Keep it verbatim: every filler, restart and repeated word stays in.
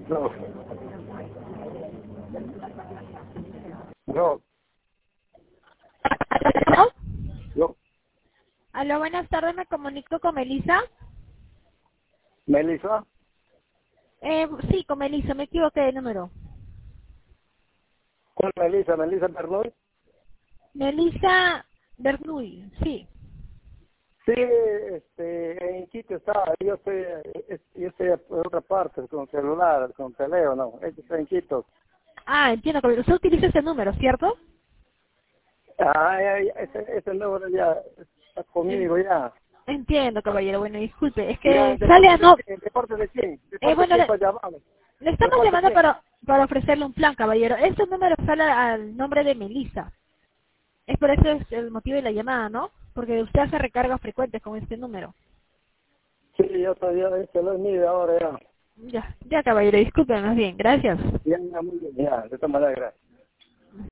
No. No. ¿Aló? Yo. Aló, buenas tardes, me comunico con Melissa. Melissa. Eh, sí, con Melissa, me equivoqué de número. ¿Cuál Melissa? Melissa Bernoy. Melissa Bernuy, sí. Sí, este, en Quito está. Yo estoy, eh, yo estoy en otra parte, con celular, con teléfono. Ella está en Quito. Ah, entiendo, caballero. Usted utiliza ese número, ¿cierto? Ah, ya, ya, ese, ese número ya está En- conmigo ya. entiendo, caballero. Bueno, disculpe, es Ya, que ¿de sale parte a de no... quién? ¿De parte de quién? ¿De Eh, parte de bueno, quién le, para llamarme? le ¿De estamos parte de llamando quién? para, para ofrecerle un plan, caballero. Este número sale al nombre de Melissa. Es por eso es el motivo de la llamada, ¿no? Porque usted hace recargas frecuentes con este número. Sí, yo todavía, este lo es mío ahora ya. Ya, ya, caballero, disculpe más bien. Gracias. Ya, ya, muy bien, ya, de esta manera, gracias.